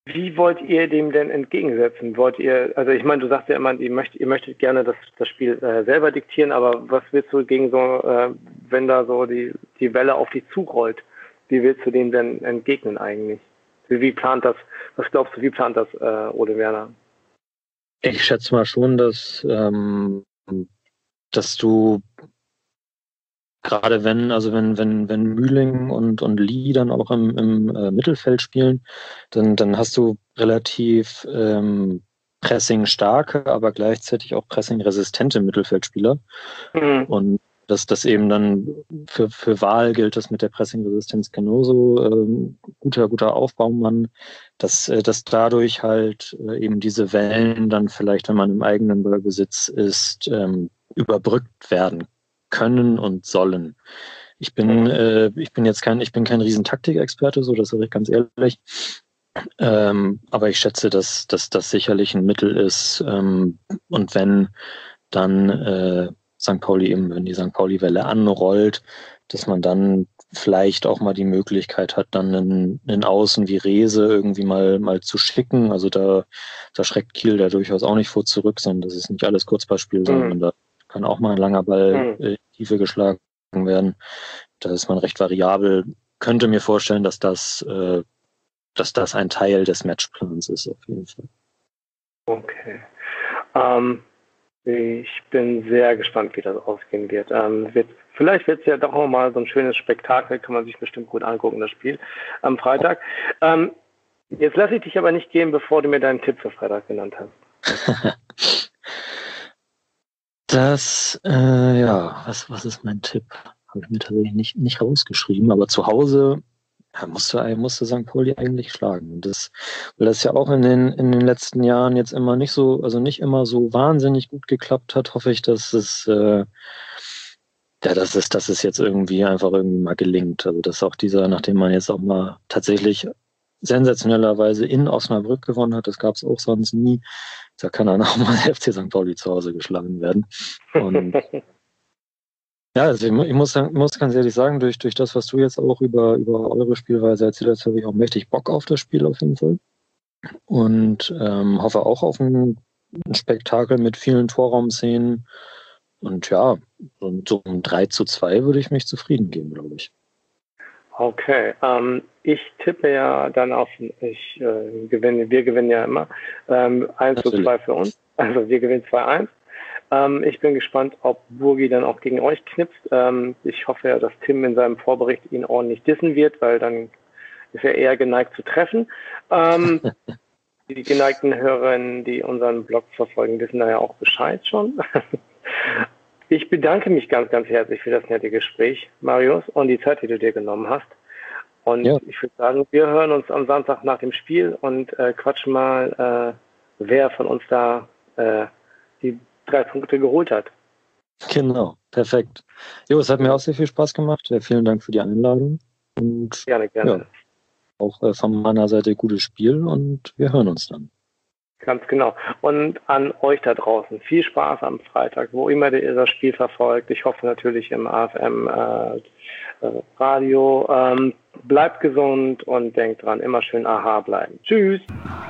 Wie wollt ihr dem denn entgegensetzen? Wollt ihr, also ich meine, du sagst ja immer, ihr möchtet, ihr möchtet gerne das, das Spiel äh, selber diktieren, aber was willst du gegen so, äh, wenn da so die, die Welle auf dich zurollt, wie willst du dem denn entgegnen eigentlich? Wie, wie plant das, was glaubst du, wie plant das äh, Ole Werner? Ich schätze mal schon, dass, ähm, dass du gerade wenn, also wenn, wenn, wenn Mühling und, und Lee dann auch im, im äh, Mittelfeld spielen, dann, dann hast du relativ ähm, Pressing-starke, aber gleichzeitig auch Pressing-resistente Mittelfeldspieler. Mhm. Und dass das eben dann für, für Wahl gilt das mit der Pressing-Resistenz genauso. Ähm, guter, guter Aufbaumann, dass, äh, dass dadurch halt äh, eben diese Wellen dann vielleicht, wenn man im eigenen Ballbesitz ist, ähm, überbrückt werden können und sollen. Ich bin, äh, ich bin jetzt kein, ich bin kein riesen Taktikexperte, so das sage ich ganz ehrlich. Ähm, aber ich schätze, dass, dass das sicherlich ein Mittel ist. Ähm, und wenn dann äh, Sankt Pauli eben, wenn die Sankt Pauli-Welle anrollt, dass man dann vielleicht auch mal die Möglichkeit hat, dann einen, einen Außen wie Rehse irgendwie mal, mal zu schicken. Also da, da schreckt Kiel da durchaus auch nicht vor zurück, sondern das ist nicht alles Kurzballspiel, sondern mhm. da kann auch mal ein langer Ball mhm. in die Tiefe geschlagen werden. Da ist man recht variabel. Könnte mir vorstellen, dass das, äh, dass das ein Teil des Matchplans ist, auf jeden Fall. Okay. Ähm, ich bin sehr gespannt, wie das ausgehen wird. Ähm, wird vielleicht wird es ja doch noch mal so ein schönes Spektakel, kann man sich bestimmt gut angucken, das Spiel am Freitag. Ähm, jetzt lasse ich dich aber nicht gehen, bevor du mir deinen Tipp für Freitag genannt hast. Das, äh, ja, was, was ist mein Tipp? Habe ich mir tatsächlich nicht, nicht rausgeschrieben, aber zu Hause ja, musste, musste Sankt Pauli eigentlich schlagen. Und das, weil das ja auch in den, in den letzten Jahren jetzt immer nicht so, also nicht immer so wahnsinnig gut geklappt hat, hoffe ich, dass es, äh, ja, dass es, dass es jetzt irgendwie einfach irgendwie mal gelingt. Also, dass auch dieser, nachdem man jetzt auch mal tatsächlich sensationellerweise in Osnabrück gewonnen hat, das gab es auch sonst nie, da kann dann auch mal der F C Sankt Pauli zu Hause geschlagen werden. Und ja, also ich, ich muss, muss ganz ehrlich sagen, durch, durch das, was du jetzt auch über, über eure Spielweise erzählt hast, habe ich auch mächtig Bock auf das Spiel auf jeden Fall. Und ähm, hoffe auch auf ein, ein Spektakel mit vielen Torraumszenen. Und ja, so, so um drei zu zwei würde ich mich zufrieden geben, glaube ich. Okay, ähm, ich tippe ja dann auf, ich äh, gewinne, wir gewinnen ja immer, ähm, eins zu zwei für uns, also wir gewinnen zwei eins. Ähm, ich bin gespannt, ob Burgi dann auch gegen euch knipst. Ähm, ich hoffe ja, dass Tim in seinem Vorbericht ihn ordentlich dissen wird, weil dann ist er eher geneigt zu treffen. Ähm, die geneigten Hörerinnen, die unseren Blog verfolgen, wissen da ja auch Bescheid schon. Ich bedanke mich ganz, ganz herzlich für das nette Gespräch, Marius, und die Zeit, die du dir genommen hast. Und ja. Ich würde sagen, wir hören uns am Samstag nach dem Spiel und äh, quatschen mal, äh, wer von uns da äh, die drei Punkte geholt hat. Genau, perfekt. Jo, es hat mir auch sehr viel Spaß gemacht. Ja, vielen Dank für die Einladung. Und gerne, gerne. Ja, auch äh, von meiner Seite gutes Spiel und wir hören uns dann. Ganz genau. Und an euch da draußen, viel Spaß am Freitag, wo immer ihr das Spiel verfolgt. Ich hoffe natürlich im A F M äh, äh, Radio. Ähm, bleibt gesund und denkt dran, immer schön aha bleiben. Tschüss!